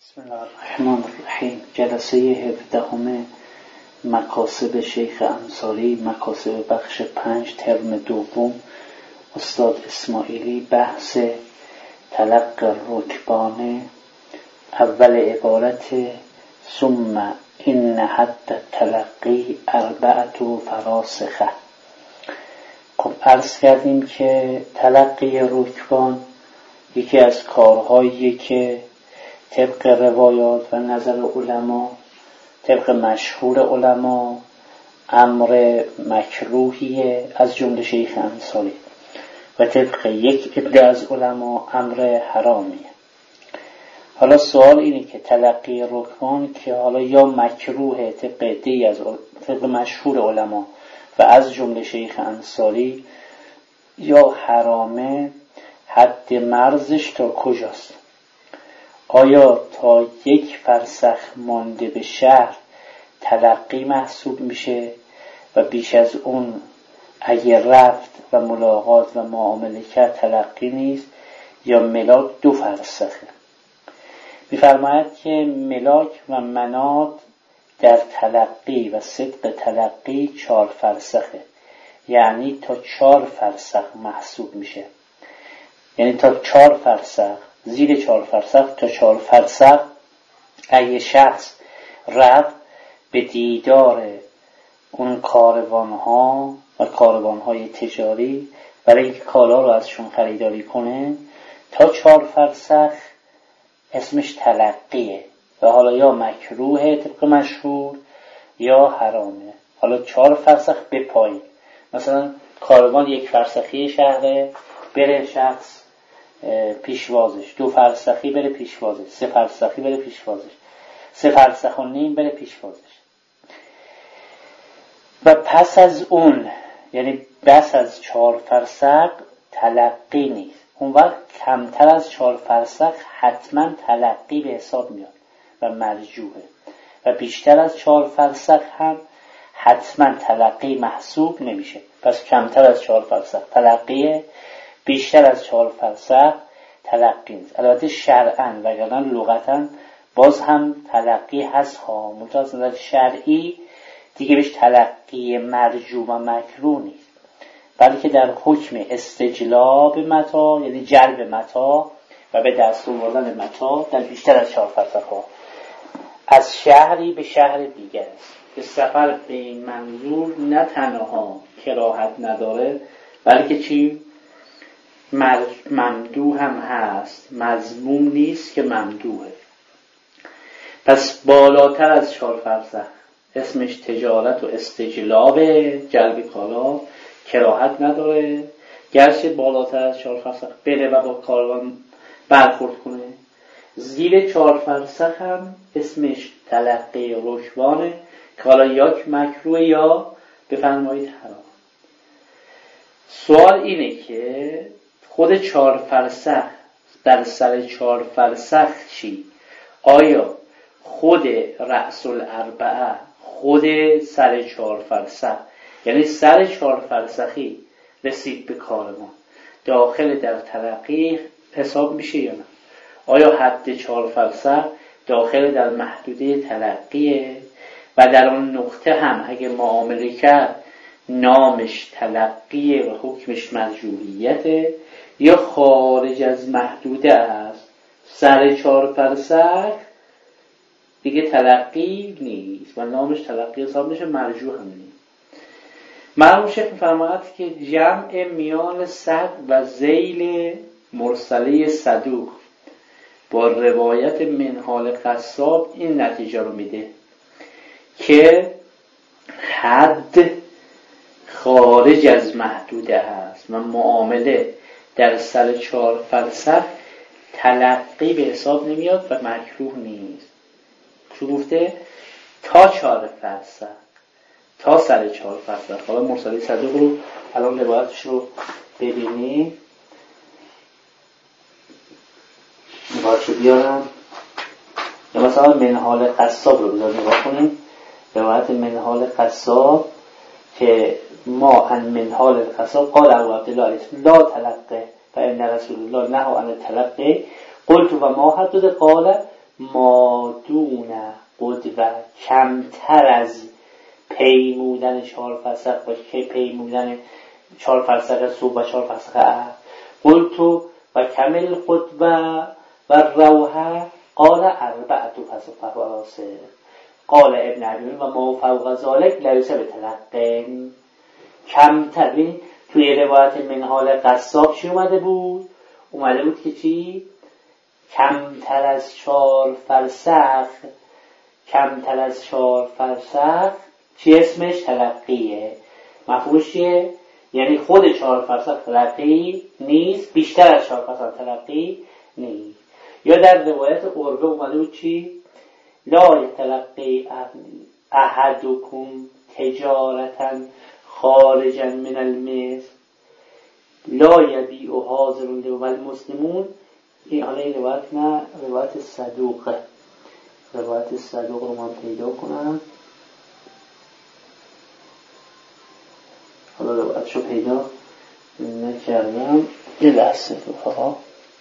بسم الله الرحمن الرحیم. جلسه 17 مکاسب شیخ انصاری، مکاسب بخش 5 ترم دوم، استاد اسماعیلی. بحث تلقی الرکبان. اول عبارت ثم این حد تلقی 4 فراسخه. خب عرض کردیم که تلقی رکبان یکی از کارهاییه که طبق روایات و نظر علما، طبق مشهور علما، امر مکروهیه از جمله شیخ انصاری و طبق یک عده از علما امر حرامیه. حالا سوال اینه که تلقی رکبان که حالا یا مکروه طبق عده از طبق مشهور علما و از جمله شیخ انصاری یا حرامه، حد مرزش تا کجاست؟ آیا تا 1 فرسخ مانده به شهر تلقی محسوب میشه و بیش از اون اگه رفت و ملاقات و معامله کرد تلقی نیست، یا ملاک 2 فرسخه؟ می‌فرماید که ملاک و منات در تلقی و صدق تلقی 4 فرسخه، یعنی تا 4 فرسخ محسوب میشه. یعنی تا 4 فرسخ، زیر 4 فرسخ تا 4 فرسخ اگه شخص رفت به دیدار اون کاروانها و کاروانهای تجاری برای اینکه کالا رو ازشون خریداری کنه، تا 4 فرسخ اسمش تلقیه و حالا یا مکروه طبق مشهور یا حرامه. حالا 4 فرسخ به پایین، مثلا کاروان 1 فرسخی شهره، بره شخص پیشوازش، 2 فرسخی بره پیشوازش، 3 فرسخی بره پیشوازش، 3 فرسخ و نیم بره پیشوازش. و پس از اون، یعنی بس از 4 فرسخ تلقی نیست. اون وقت کمتر از 4 فرسخ حتما تلقی به حساب میاد و مرجوحه، و بیشتر از 4 فرسخ هم حتما تلقی محسوب نمیشه. پس کمتر از 4 فرسخ تلقیه، بیشتر از 4 فرسخ تلقی نیست. البته شرعاً وگرنه لغتاً باز هم تلقی هست ها، منتها از نظر شرعی دیگه بهش تلقی مرجو و مکروه نیست، بلکه در حکم استجلاب متاع، یعنی جلب متاع و به دست آوردن متاع در بیشتر از 4 فرسخ ها از شهری به شهر دیگر است. که سفر به این منظور نه تنها کراهت نداره، بلکه چی؟ ممدوح هم هست، مذموم نیست که ممدوحه. پس بالاتر از 4 فرسخ اسمش تجارت و استجلاب، جلب کالا، کراهت نداره، گرچه بالاتر از 4 فرسخ بره و با کاروان برخورد کنه. زیر 4 فرسخ هم اسمش تلقی رکبانه که حالا یا مکروه یا بفرمایید حرام. سوال اینه که خود 4 فرسخ در سر 4 فرسخ چی؟ آیا خود رأس الاربعه، خود سر 4 فرسخ، یعنی سر 4 فرسخی رسید به کاروان، داخل در تلقی حساب میشه یا نه؟ آیا حد 4 فرسخ داخل در محدوده تلقیه و در اون نقطه هم اگه معامله کرد نامش تلقیه و حکمش مرجوحیته، یا خارج از محدوده است؟ سر 4 فرسخ دیگه تلقی نیست و نامش تلقی حساب میشه، مرجوح هم نیست. مرحوم شیخ می‌فرماید که جمع میان صد و ذیل مرسله صدوق با روایت منهال قصاب این نتیجه رو میده که حد خارج از محدوده هست و معامله در سر 4 فرسخ تلقی به حساب نمیاد و مکروه نیست. چون گفته تا 4 فرسخ، تا سر 4 فرسخ. حالا مرسله صدوق رو الان روایتش رو ببینید. روایتش رو بیارم، یا مثلا منهال قصاب رو بذار نگاه کنیم. روایت منهال قصاب که ما عن منهال القصاب قال ابو عبدالله لا تلقه فإن رسول الله نهى عن التلقي قلت و ما حدد قال مادون قدوه کمتر از پیمودن 4 فرسخ باشه که پیمودن 4 فرسخ صبح و 4 فرسخ عصر. قلتو و کمل قدوه و روحه قال 4 فراسخ. قال ابن عبی و ما فوق ذلك لیس بتلقین. کمتر توی روایت منهال قصاب چی اومده بود؟ اومده بود که چی؟ کمتر از 4 فرسخ، کمتر از 4 فرسخ چی اسمش؟ تلقیه. مفهومش چیه؟ یعنی خود 4 فرسخ تلقی نیست، بیشتر از 4 فرسخ تلقی نیست. یا در روایت عروه اومده بود چی؟ لا یتلقی احدکم تجارتا خارجا من المصر لا یبیع حاضر والمسلمون. این حالا این روایت نه، روایت صدوقه. روایت صدوق رو من پیدا کنم. حالا روایتشو پیدا نکردم، یه لحظه رفقا.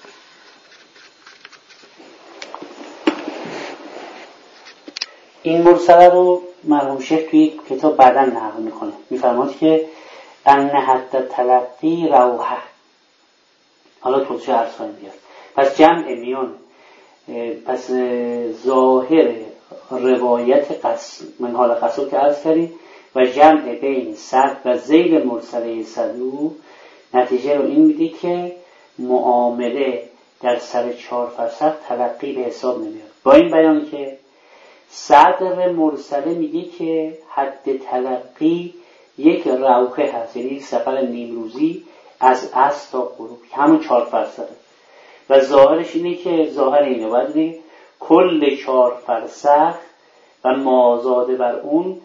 این مرسله رو مرحوم شیخ توی کتاب بعداً نقل میکنه، میفرماد که ان حتی تلقی روحه. حالا توضیح عرض خواهیم بیاد. پس جمع میان، پس ظاهر روایت منهال قصو که عرض کردیم و جمع بین صد و ذیل مرسله صدوق نتیجه رو این میده که معامله در سر 4 فرسخ تلقی به حساب نمیاد. با این بیان که صدر مرسله میگه که حد تلقی یک روحه هست، یعنی سفر نیمروزی از عصر تا غروب، همون 4 فرسخه. و ظاهرش اینه که ظاهر اینه باید کل 4 فرسخ و مازاده بر اون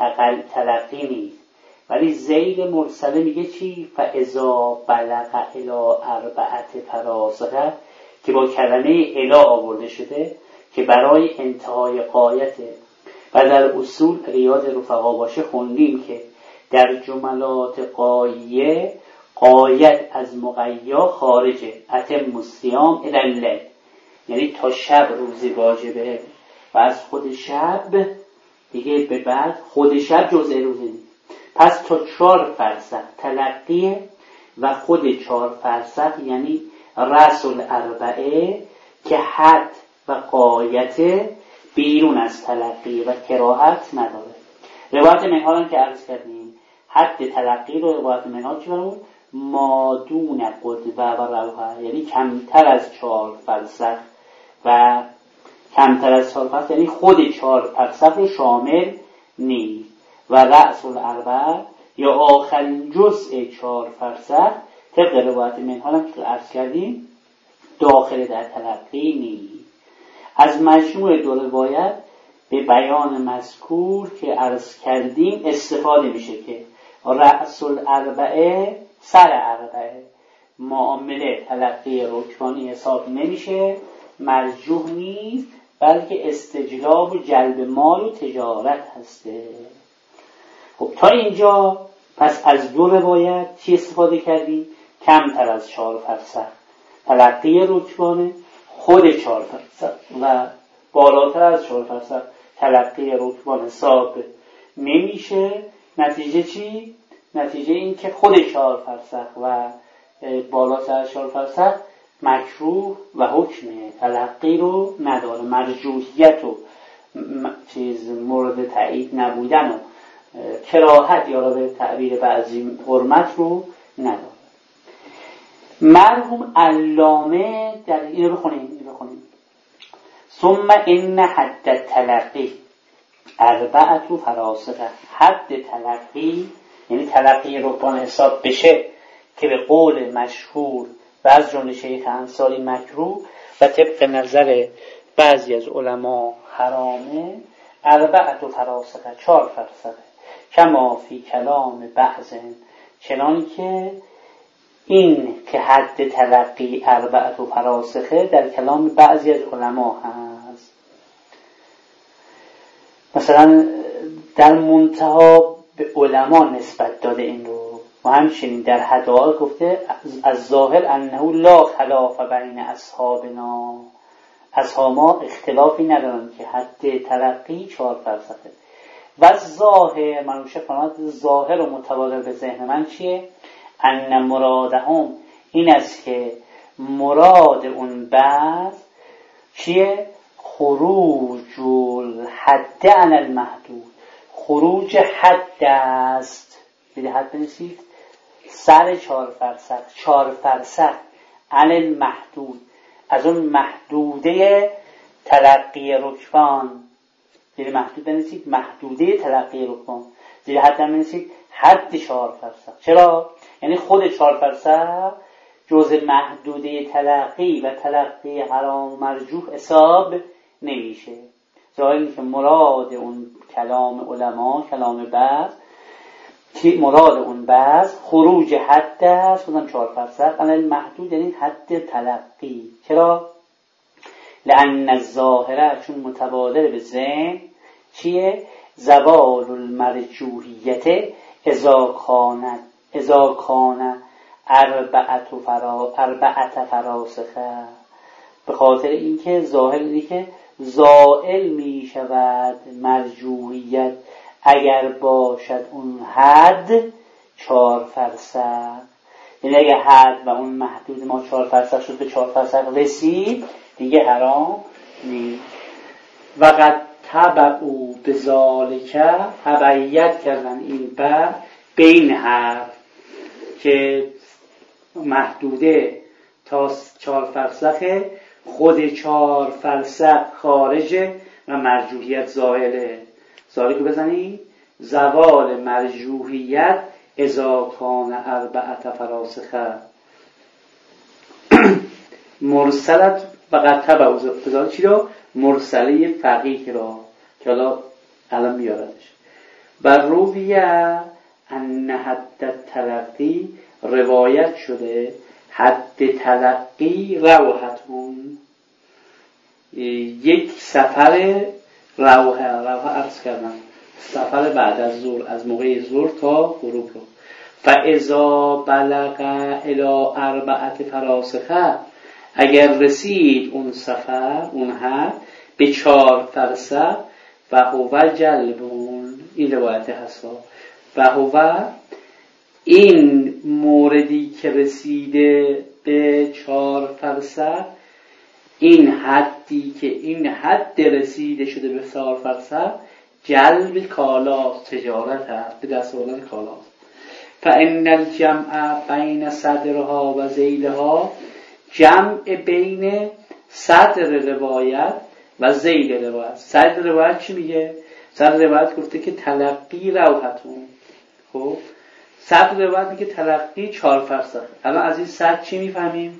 تلقی نیست. ولی ذیل مرسله میگه چی؟ فاذا بلغ الی 4 فراسخ که با کلمه الی آورده شده که برای انتهای قایته. و در اصول ریاض رفقا باشه خوندیم که در جملات قایه قایت از مقیا خارجه. اتم الصیام الی اللیل، یعنی تا شب روزی واجبه و از خود شب دیگه به بعد خود شب جزء روزی نیست. پس تا 4 فرسخ تلقیه و خود 4 فرسخ یعنی رأس الاربعه که حد و قایت بیرون از تلقی و کراهت نداره. روایت منهال هم که عرض کردیم حد تلقی رو روایت منهال چی برمون؟ مادون قدوه و روحه، یعنی کمتر از 4 فرسخ و کمتر از 4 فرسخ یعنی خود 4 فرسخ رو شامل نیست. و رأس الاربعه یا آخرین جزء 4 فرسخ طبق روایت منهال هم که عرض کردیم داخل در تلقی نیست. از مجموع 2 روایت به بیان مذکور که عرض کردیم استفاده میشه که رأس الاربعه سر اربعه معامله تلقی رکبانی حساب نمیشه، مرجوح نیست، بلکه استجلاب و جلب مال و تجارت هسته. خب تا اینجا پس از 2 روایت چی استفاده کردیم؟ کمتر از 4 فرسخ تلقی رکبانه، خود 4 فرسخ و بالاتر از 4 فرسخ تلقی رکبان حساب نمیشه. نتیجه چی؟ نتیجه این که خود 4 فرسخ و بالاتر از 4 فرسخ مکروه و حکم تلقی رو نداره، مرجوحیت و مورد تایید نبودن و کراهت یا به تعبیر بعضی حرمت رو نداره. مرحوم علامه در این رو بخونیم ثم ان حد تلقی 4 فراسخ. حد تلقی یعنی تلقی رکبان حساب بشه که به قول مشهور و از جمله شیخ انصاری مکروه و طبق نظر بعضی از علما حرامه 4 فراسخ 4 فرسخ کما فی کلام بعض، چنان که این که حد تلقی 4 فراسخه در کلام بعضی از علما هست. مثلا در منتها به علما نسبت داده این رو و همچنین در هدایق گفته از ظاهر انه لا خلاف بین اصحابنا اصحاب‌ها اختلافی ندارن که حد تلقی 4 فرسخه. و ظاهر منوشه فرماد ظاهر و متبادر به ذهن من چیه؟ ان مرادهم این است که مراد اون بعض چیه؟ خروج الحد عن المحدود، خروج حد است. دیده حد بنویسید سر 4 فرسخ، 4 فرسخ عن المحدود، از اون محدوده تلقی رکبان. دیده محدود بنویسید محدوده تلقی رکبان، دیده حد بنویسید حد 4 فرسخ. چرا؟ یعنی خود 4 فرسخ جز محدوده تلقی و تلقی حرام مرجوح حساب نمیشه. ظاهری که مراد اون کلام علما، کلام بعض، که مراد اون بعض خروج حد است، خودم 4 فرسخ عن المحدود، یعنی حد تلقی. چرا؟ لأن الظاهره، چون متبادر به ذهن چیه؟ زوال المرجوحیت اذا کان اربعت فراسخه، به خاطر اینکه ظاهر اینه که زائل می شود مرجوحیت اگر باشد اون حد 4 فرسخ. یعنی اگر حد و اون محدود ما 4 فرسخ شد، به 4 فرسخ رسید، دیگه حرام نیست. و قد تبعوا بذالک، تبعیت کردن این بر بین حرف که محدوده تا 4 فرسخه، خود 4 فرسخ خارجه و مرجوحیت زائله. زائله که بزنید زوال مرجوحیت اذا کان 4 فراسخه. مرسلت و قد تبعوا بذالک چی رو؟ مرسله فقیه را که الان میاردش. بر رویه ان حد تلقی روایت شده حد تلقی روحتون، یک سفر روحه عرض کردم، سفر بعد از ظهر، از موقع ظهر تا غروب رو. فاذا بلغ الی 4 فراسخه، اگر رسید اون سفر، اون حد به 4 فرسخ، و هو جلبون، این روایت هست، و هو این موردی که رسیده به 4 فرسخ، این حدی که این حد رسیده شده به 4 فرسخ، جلب کالاست، تجارت هست، به دست آوردن کالاست. فان الجمع بین صدرها و ذیلها، جمع بین صدر روایت و ذیل روایت. صدر روایت چی میگه؟ صدر روایت گفته که تلقی روحتون. خب صدر روایت میگه تلقی 4 فرسخ. الان از این صدر چی میفهمیم؟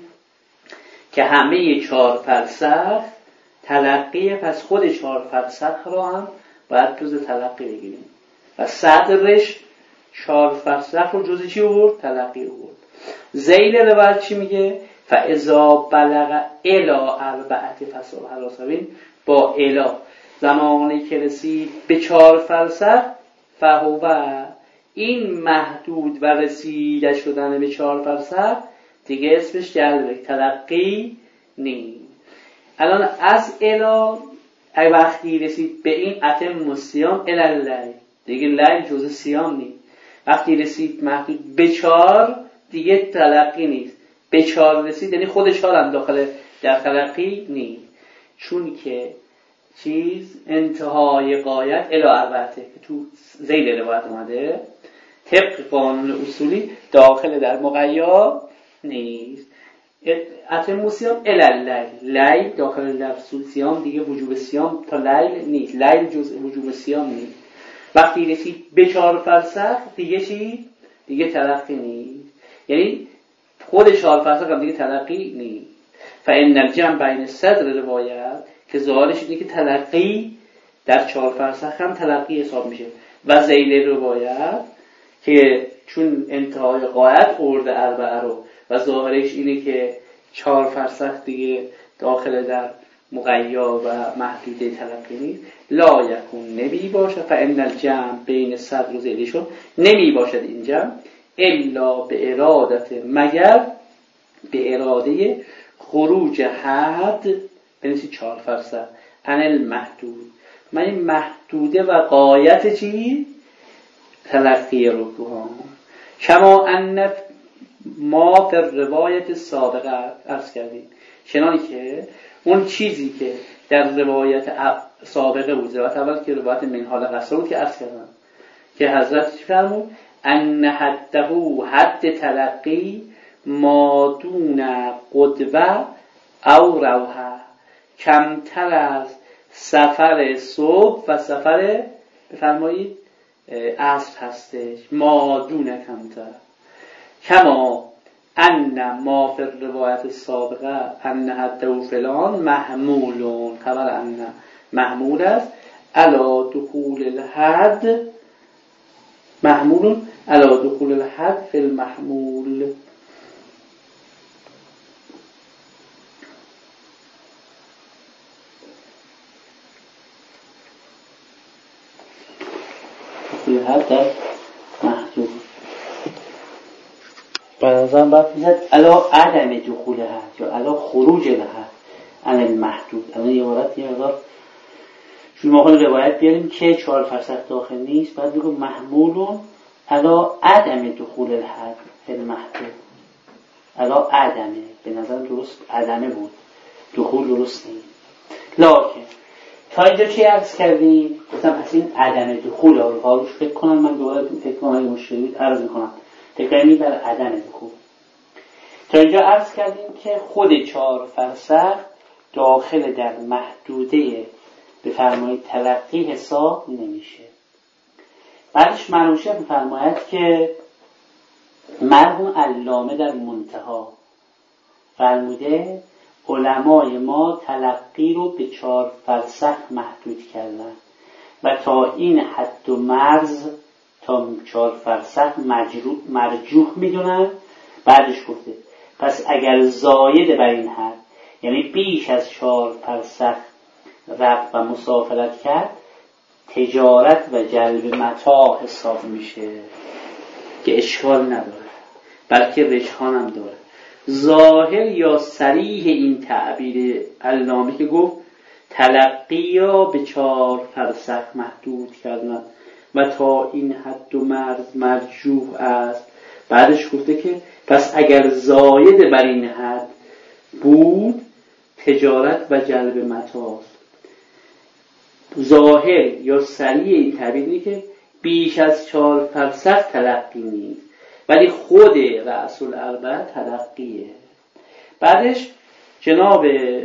که همه 4 فرسخ تلقی، پس خود 4 فرسخ رو هم باید جز تلقی بگیریم و صدرش 4 فرسخ رو جز چی آورد؟ تلقی آورد. ذیل روایت چی میگه؟ فاذا بلغ الی 4 فراسخ، با الی زمانی که رسید به 4 فرسخ، فهو این محدود و رسیده شدن به 4 فرسخ دیگه اسمش جلب تلقی نیست. الان از الی اگه وقتی رسید به این اتم الصیام الی اللیل، دیگه لیل جزء صیام نیست. وقتی رسید محدود به 4 دیگه تلقی نیست. به 4 رسید یعنی خود 4 هم داخل در تلقی نیست، چون که چیز انتهای غایت الی 4 که تو ذیل روایت اومده، طبق قانون اصولی داخل در مقید نیست. اتم الصیام الی اللیل، لیل داخل در صیام دیگه وجوب صیام تا لیل نیست، لیل جزء وجوب صیام نیست. وقتی رسید به 4 فرسخ دیگه چی؟ دیگه تلقی نیست، یعنی خود 4 فرسخ هم دیگه تلقی نیست. فان الجمع بین صدر روایت، که ظاهرش اینه که تلقی در 4 فرسخ هم تلقی حساب میشه، و ذیل روایت که چون انتهای غایت ارده 4 رو و ظاهرش اینه که 4 فرسخ دیگه داخل در مقید و محدوده تلقی نیست. لا یکون نمی باشد، فان الجمع بین صدر و ذیلشون نمی باشد این جمع الا به ارادت، مگر به اراده خروج حد بنویسید 4 فرسخ عن المحدود. من این محدوده و غایت چی؟ تلقی رکوع. کما ان ما در روایت سابقه عرض کردیم، چنانی که اون چیزی که در روایت سابقه بود، روایت اول که روایت منهال قصر بود که عرض کردم که حضرت چی فرمود؟ ان حده حد تلقی ما دون قدوه او روحه، کمتر از سفر صبح و سفر بفرمایید عصر هستش. ما دون کمتر. کما ان ما فی روایت سابقه ان حده فلان محمولون، خبر ان محمول است علی دخول الحد، محمولون علی دخول الحد فی المحمول. حد در محدود برازم باید میزد علا عدم دخول حد یا علا خروج الحد عن المحدود. الان یه عبارت یه مقدار چون ما خواهیم روایت بیاریم که 4 فرسخ داخل نیست، باید بگم محمولون علا عدم دخول الحد المحدود. علا عدمه، به نظر درست عدمه بود، دخول درست نیست. لکن تا اینجا چی عرض کردیم؟ گفتم پس این عدم دخول روش فکر کنم، من دوباره فکر کنم این مشکلی عرض میکنم تکرمی بر عدم دخول. تا اینجا عرض کردیم که خود 4 فرسخ داخل در محدوده بفرمایید تلقی حساب نمیشه. بعدش منوشه بفرماید که مرحوم علامه در منتها فرموده علمای ما تلقی رو به 4 فرسخ محدود کردن و تا این حد و مرز تا 4 فرسخ مرجوح میدونن. بعدش گفته پس اگر زاید بر این حد، یعنی بیش از 4 فرسخ رفت و مسافرت کرد، تجارت و جلب متاع حساب میشه که اشکال نداره، بلکه رجحان هم داره. ظاهر یا صریح این تعبیر علامه که گفت تلقی را به 4 فرسخ محدود کردن و تا این حد و مرز مرجوح است. بعدش گفته که پس اگر زاید بر این حد بود تجارت و جلب متاع. ظاهر یا صریح این تعبیری که بیش از 4 فرسخ تلقی نیست، ولی خود رأس الاربعه تلقیه. بعدش جناب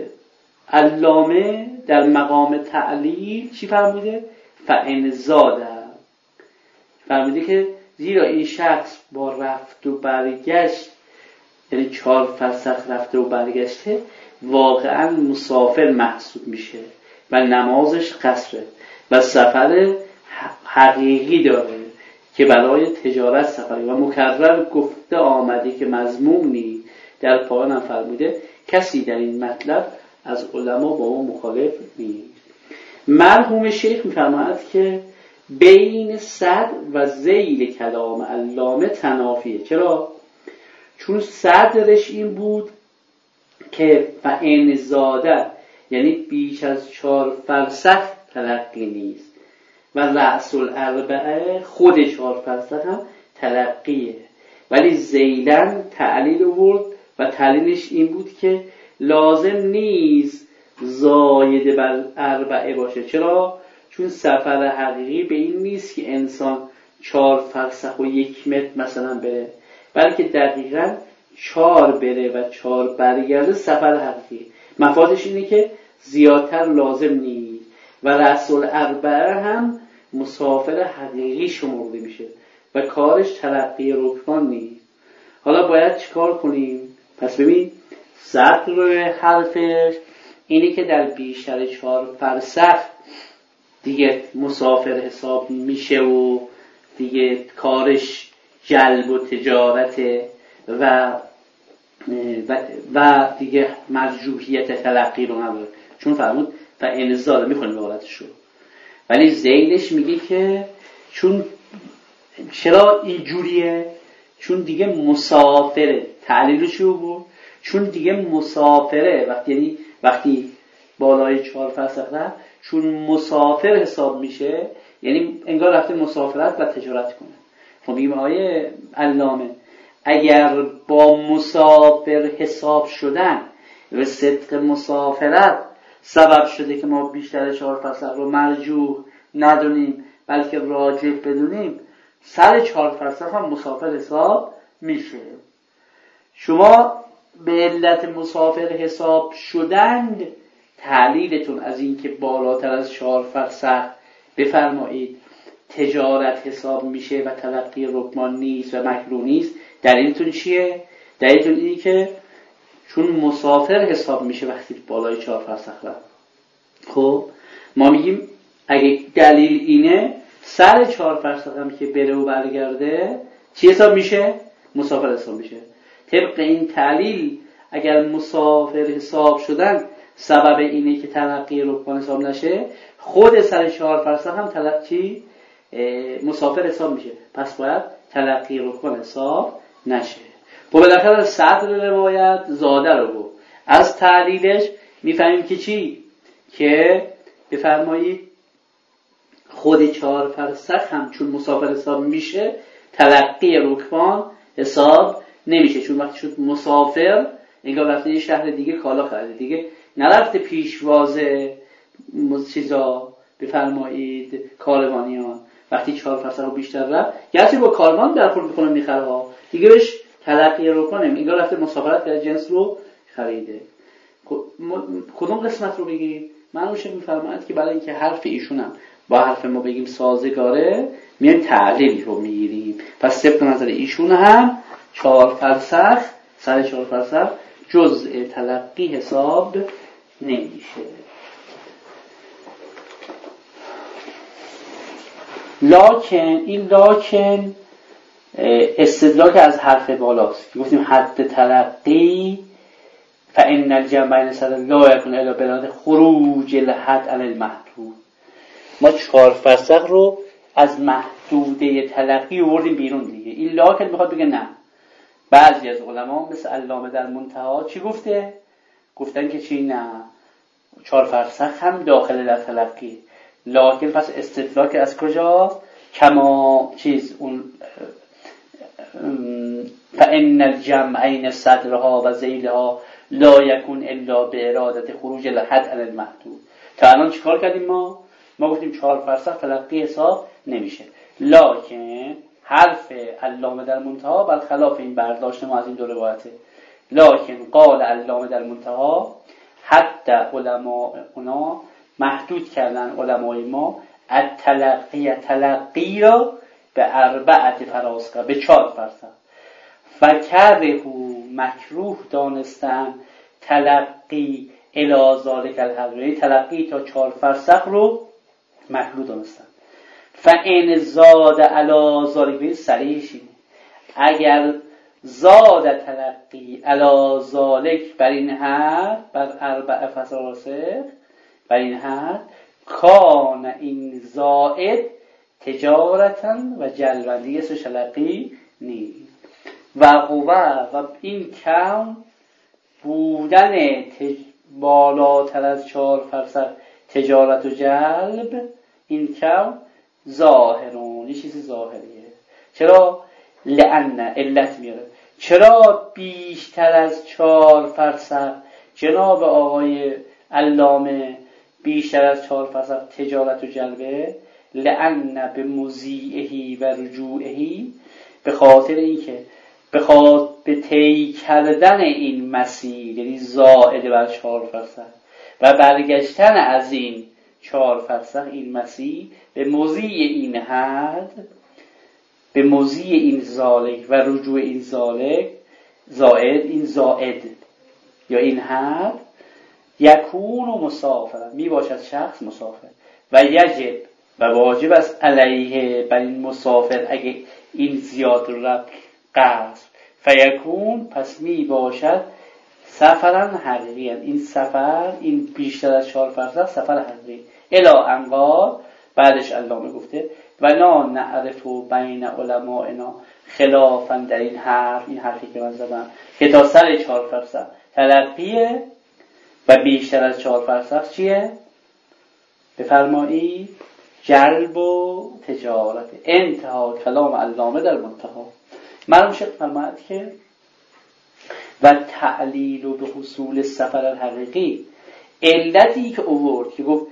علامه در مقام تعلیل چی فرموده؟ فإن زاده، فرموده که زیرا این شخص با رفت و برگشت، یعنی 4 فرسخ رفته و برگشته، واقعا مسافر محسوب میشه و نمازش قصره و سفر حقیقی داره که برای تجارت سفری و مکرر گفته آمده که مذموم نیست. در پایان هم فرموده کسی در این مطلب از علما با اون مخالف نیست. مرحوم شیخ می‌فرماید که بین صدر و ذیل کلام علامه تنافیه. چرا؟ چون صدرش این بود که فإن زاده، یعنی بیش از 4 فرسخ تلقی نیست، و رأس الاربعه خود 4 فرسخ هم تلقیه، ولی ذیلن تعلیل آورد و تعلیلش این بود که لازم نیست زاید بر اربعه باشه. چرا؟ چون سفر حقیقی به این نیست که انسان 4 فرسخ و 1 متر مثلا بره، بلکه دقیقاً 4 بره و 4 برگرده سفر حقیقی. مفادش اینه که زیادتر لازم نیست و رأس الاربعه هم مسافر حقیقی شمرده میشه و کارش تلقی رکبان نیست. حالا باید چیکار کنیم؟ پس ببین صدر حرفش اینه که در بیشتر 4 فرسخ دیگه مسافر حساب میشه و دیگه کارش جلب و تجارته و دیگه مرجوحیت تلقی رو نداره، چون فرمود و انزاله میخونیم عبارتش رو. ولی ذیلش میگه که چون چرا اینجوریه؟ چون دیگه مسافره. تعلیلش رو بود چون دیگه مسافره. وقتی بالای 4 فرسخ رفت چون مسافر حساب میشه، یعنی انگار رفته مسافرت و تجارت کنه. خب میگیم آیه علامه اگر با مسافر حساب شدن و صدق مسافرت سبب شده که ما بیشتر 4 فرسخ رو مرجوح ندونیم بلکه راجح بدونیم، سر 4 فرسخ هم مسافر حساب میشه. شما به علت مسافر حساب شدند تعلیلتون از این که بالاتر از 4 فرسخ بفرمایید تجارت حساب میشه و تلقی رکمان نیست و مکروه نیست، دلیلتون چیه؟ دلیلتون اینه که چون مسافر حساب میشه وقتی بالای 4 فرسخ رفت. خب ما میگیم اگه دلیل اینه سر 4 فرسخ هم که بره و برگرده چی حساب میشه؟ مسافر حساب میشه. طبق این تعلیل اگر مسافر حساب شدن سبب اینه که تلقی رکمان حساب نشه، خود سر 4 فرسخ هم تلقی مسافر حساب میشه، پس باید تلقی رکمان حساب نشه. خب بالاخره صدر روایت زاده رو گفت. از تعلیلش میفهمیم که چی؟ که بفرمایید خود 4 فرسخ هم چون مسافر حساب میشه تلقی رکمان حساب نمیشه، چون وقتی شد مسافر انگار رفته یه شهر دیگه کالا خریده، دیگه نرفته پیشواز چیزا بفرمایید کاروانیان. وقتی 4 فرسخ رو بیشتر رفت گرچه با کاروان برخورد میکنه میخره ها، دیگه بهش تلقی رکمان انگار رفته مسافرت به جنس رو خریده. کدوم قسمت رو بگیریم؟ منوشه میفرماید که برای اینکه حرف ایشون هم با حرف ما بگیم سازگاره میایم تعلیل رو میگیریم. پس طبق نظر ایشون هم 4 فرسخ سر 4 فرسخ جزء تلقی حساب نمیشه. لکن این لکن استدراک از حرف بالاست که گفتیم حد تلقی فإن الجمع بین صدر لا یکون الا بلاد خروج الحد عن المحدود. ما 4 فرسخ رو از محدوده تلقی آوردیم بیرون دیگه. این لکن میخواد بگه نه. بعضی از علما مثل علامه در منتها چی گفته؟ گفتن که چی؟ نه 4 فرسخ هم داخل در تلقی. لکن پس استدراک از کجا؟ کما چیز اون فإن الجمعین صدرها و ذیلها لا یکون الا به ارادت خروج الحد عن المحدود. تا الان چیکار کردیم ما گفتیم 4 فرسخ تلقی حساب نمیشه. لکن حرف علامه در منتها برخلاف این برداشت ما از این دو روایته. لکن قال علامه در منتها حتی علماء اونا محدود کردن علمای ما تلقی را به 4 فراسخ به 4 فرسخ فکره مکروه دانستن تلقی الی ذالک الحد، تلقی تا 4 فرسخ رو مکروه دانستن. فإن زاد علی ذالک صریحش اینه اگر زاد تلقی علی ذالک بر این حد بر 4 فرسخ بر این حد کان این زائد تجارتا و جلبندی اسمش تلقی نیست و قوه و این کم بودن بالاتر از 4 فرسخ تجارت و جلب، این کم ظاهرون، یه چیزی ظاهریه. چرا؟ لأن علت میاره. چرا بیشتر از 4 فرسخ جناب آقای علامه بیشتر از 4 فرسخ تجارت و جلبه؟ لأن به مضیعهی و رجوعهی، به خاطر اینکه به طی کردن این مسیر یعنی زائد بر 4 فرسخ و برگشتن از این 4 فرسخ این مسیر به مضیع این حد، به مضیع این ذالک و رجوع این ذالک زائد، این زائد یا این حد یکون و مسافر می باشد شخص مسافر و یجب و واجب است علیه بر این مسافر اگه این زیاد رب قصد فیکون پس می باشد سفرن حقیقی. این سفر این بیشتر از 4 فرسخ سفر حقیقی الا انقال. بعدش علامه گفته و لا نعرف بین علمائنا خلافا در این حرف، این حرفی که من زدم که تا سر 4 فرسخ تلقی و بیشتر از 4 فرسخ چیه؟ بفرمایید جلب و تجارت. انتها کلام علامه در منتها. معلوم شد فرماید که و تعلیل و به حصول سفر الحقیقی، علتی که اوورد که گفت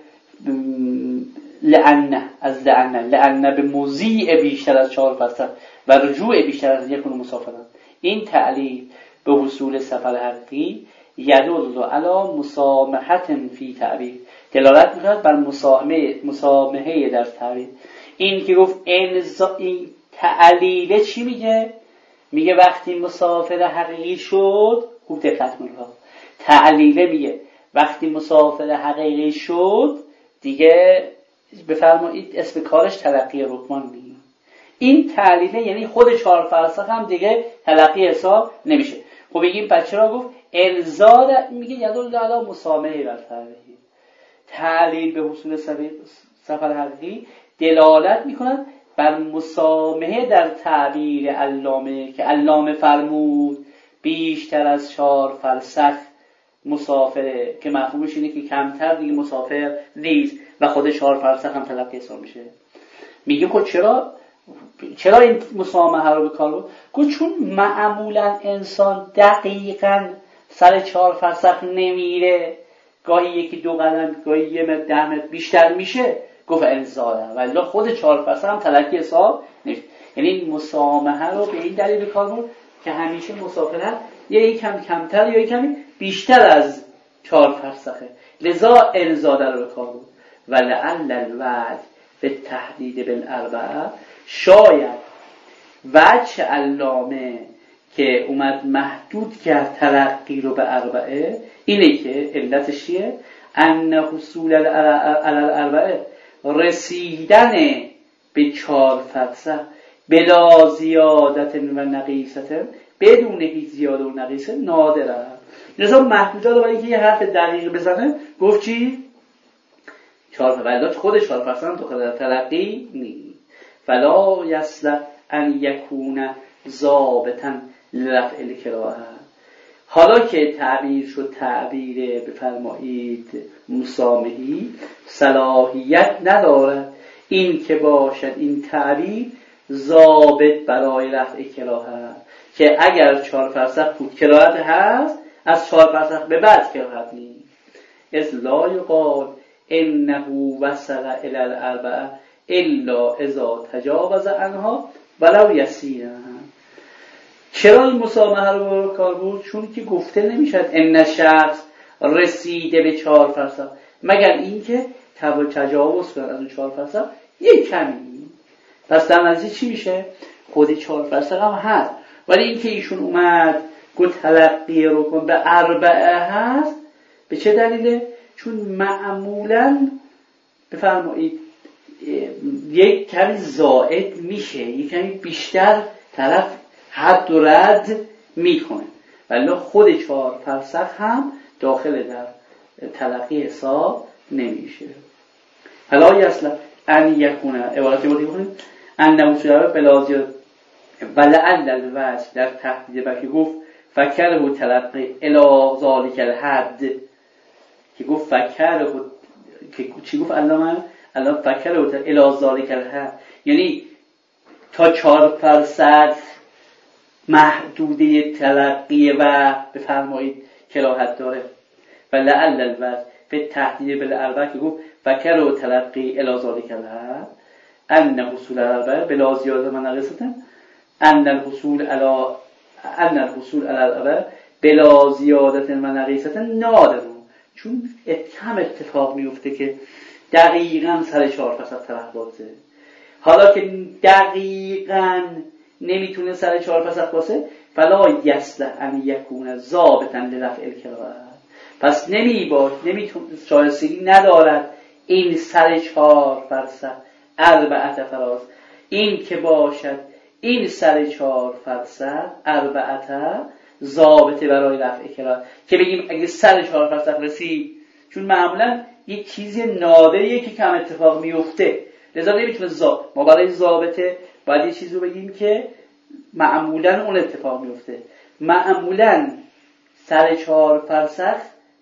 لعنه به مضیع بیشتر از 4 فرسخ و رجوع بیشتر از یک مسافران، این تعلیل به حصول سفر حقیقی یدل علی مسامحت فی تعبیر، دلالت می‌کند بر مسامحه در تعبیر. این که گفت این تعلیل چی میگه؟ میگه وقتی مسافر حقیقی شد، خوب دقت کنید، تعلیل میگه وقتی مسافر حقیقی شد دیگه بفرمایید اسم کارش تلقی رکمان میگه. این تعلیله یعنی خود 4 فرسخ هم دیگه تلقی حساب نمیشه. خب بگیم پس چرا گفت الزاد؟ میگه یدل علی مسامحه بر تعبیر. تعلیل به حصول سفر حقیقی دلالت میکند بر مسامحه در تعبیر علامه که علامه فرمود بیشتر از 4 فرسخ مسافره، که مفهومش اینه که کمتر دیگه مسافر نیست و خود 4 فرسخ هم تلقی حساب میشه. میگه خب چرا این مسامحه رو به کار بود؟ گفت چون معمولا انسان دقیقاً سر 4 فرسخ نمیره، گاهی یکی 2 قدم، گاهی 1 متر 10 متر بیشتر میشه. گفت انزاله، ولی خود 4 فرسخ هم تلقی حساب نیست. یعنی این مسامحه رو به این دلیل به کار بود که همیشه مسافرت یه کم کمتر یا کمی بیشتر از 4 فرسخه، لذا انزاده رو به کار بود. ولعل الوجه به تحدید بالاربعه، شاید وجه علامه که اومد محدود کرد تلقی رو به اربعه اینه که علتش چیه؟ ان حصول الاربعه، رسیدن به 4 فرسخ بلا زیادت و نقیصت، بدون هیچ زیاده و نقیصه، نادره. لذا محدوده رو برای اینکه یه حرف دقیق بزنه گفت چی؟ 4 فرسخ. خود 4 فرسخ هم داخل تلقی نیست. فلا یصلح ان یکون ضابطا لرفع الکراهه. حالا که تعبیر شد تعبیر بفرمایید مسامحی، صلاحیت ندارد این که باشد این تعبیر ضابط برای رفع کراهه، که اگر 4 فرسخ بود کراهت هست، از 4 فرسخ به بعد کراهت نیست. از لا یقال انه وصل الی الاربعه الا اذا تجاوز عنها ولو یسیرا. چرا این مسامحه رو کار بود؟ چون که گفته نمیشد ان شخص رسیده به 4 فرسخ مگر اینکه تجاوز کنه از اون 4 فرسخ یک کمی. پس در نتیجه چی میشه؟ خود 4 فرسخ هم هست، ولی اینکه ایشون اومد گفت تلقی رو کن به اربعه هست، به چه دلیله؟ چون معمولا بفرمایید یک کمی زائد میشه، یک کمی بیشتر طرف حد و رد میکنه، ولی خود 4 فرسخ هم داخل در تلقی حساب نمیشه. حالا اصلا ان یکونه عبارتی بودی بکنیم ان نموشده بلازیاد ولعل الوجه در تحدید بکی گفت فکره تلقی الی ذالک الحد، که گفت فکره که چی گفت علامه فکره الی ذالک الحد، یعنی تا 4 فرسخ محدوده تلقی و بفرمایید کراهت داره. و لعل الوجه به تحدید بالاربعه که گفت فکر و تلقی الی ذالک الحد ان حصول الاربعه بلا زیاده و نقیصه، ان الحصول علی الاربعه بلا زیاده و نقیصه نادر، چون کم اتفاق میفته که دقیقاً سر 4 فرسخ طرف باشه. حالا که دقیقاً نمیتونه سر 4 فرسخ باشه، فلا یصلح ان یکون ضابطا لرفع الکراهه، پس نمیتونه شایستگی ندارد این سر 4 فرسخ اربعه فراز، این که باشد این سر 4 فرسخ اربعه ضابطه برای رفع کراهه، که بگیم اگه سر 4 فرسخ رسید، چون معمولا یک چیزی نادریه که کم اتفاق میفته، لذا نمیتونه ما برای ضابطه باید یه چیزی رو بگیم که معمولا اون اتفاق میفته. معمولا سر 4 فرسخ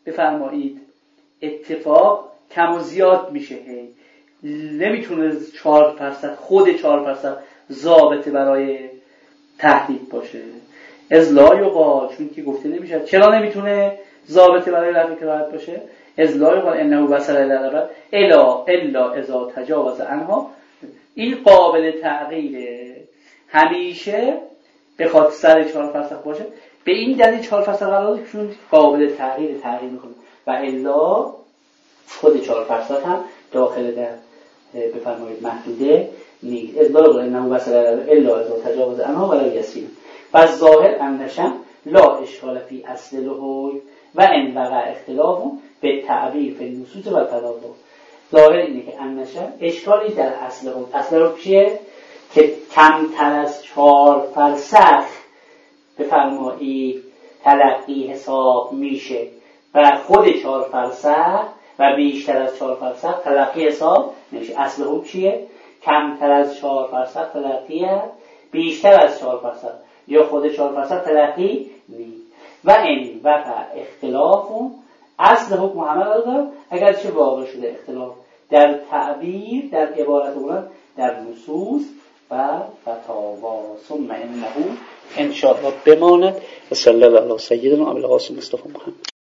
بفرمایید اتفاق کم و زیاد میشه، نمیتونه 4% خود 4% ضابطه برای تهدید باشه. از لا یقال، چون که گفته نمیشه. چرا نمیتونه ضابطه برای رفع کراهت باشه؟ از لا یقال انه وصل الی الابد الا اذا تجاوز عنها. این قابل تغییره، همیشه به خاطر سر 4% باشه. به این دلیل 4% قرار داره چون قابل تغییر میکنه و الا خود 4% هم داخل در بفرمایید محدوده نیست. از لا یقال انه وصل الا اذا تجاوز عنها ولا یسیر. و ظاهر اندشم لا اشکال فی اصل الحکم و ان وقع اختلاف به تعبیر فی النصوص و التداول. ظاهر اینه که اندشم اشکالی در اصل حکم. اصل حکم چیه؟ که کمتر از 4% بفرمایید تلقی حساب میشه و خود 4% و بیشتر از 4% تلقی حساب نمیشه. اصل حکم چیه؟ کمتر از 4% تلقی، بیشتر از 4% یا خود 4% تلقی نیست. و این وقع اختلافون اصل حکم محمد داره اگر چه واقع شده اختلاف در تعبیر، در عبارت بودن، در نصوص و فتاوا. ثم انه ان شاء الله بماند. و صلی الله علی سیدنا ابو القاسم مصطفی محمد.